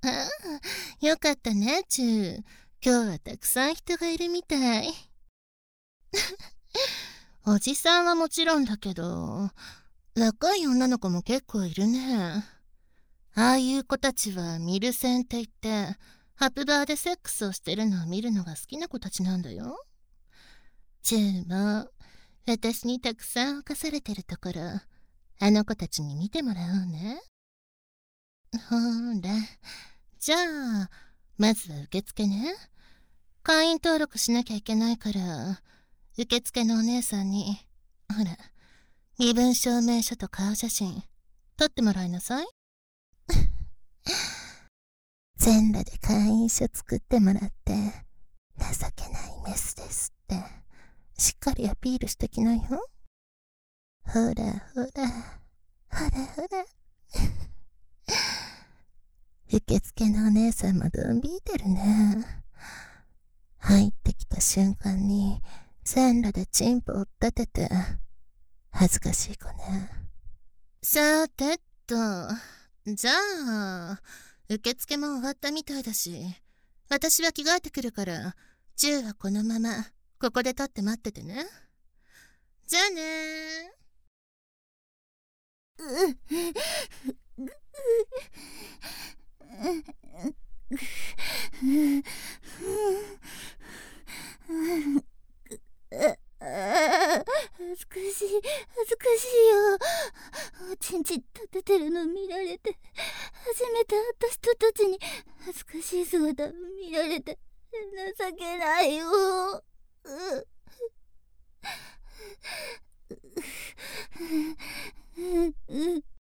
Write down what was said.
ああ、よかったね、チュー。今日はたくさん人がいるみたい。おじさんはもちろんだけど、若い女の子も結構いるね。ああいう子たちはミルセンって言って、ハプバーでセックスをしてるのを見るのが好きな子たちなんだよ。チューも、私にたくさん犯されてるところ、あの子たちに見てもらおうね。ほーら。じゃあ、まずは受付ね。会員登録しなきゃいけないから、受付のお姉さんに、ほら、身分証明書と顔写真、撮ってもらいなさい。全裸で会員証作ってもらって、情けないメスですって、しっかりアピールしてきなよ。ほらほら、ほらほら。受付のお姉さんもドン引いてるね。入ってきた瞬間に、全裸でチンポを立てて、恥ずかしい子ね。さてと、じゃあ、受付も終わったみたいだし、私は着替えてくるから、チューはこのまま、ここで立って待っててね。じゃあね恥ずかしい、恥ずかしいよ。おちんちん立ててるの見られて、初めて会った人たちに恥ずかしい姿見られて、情けないよ。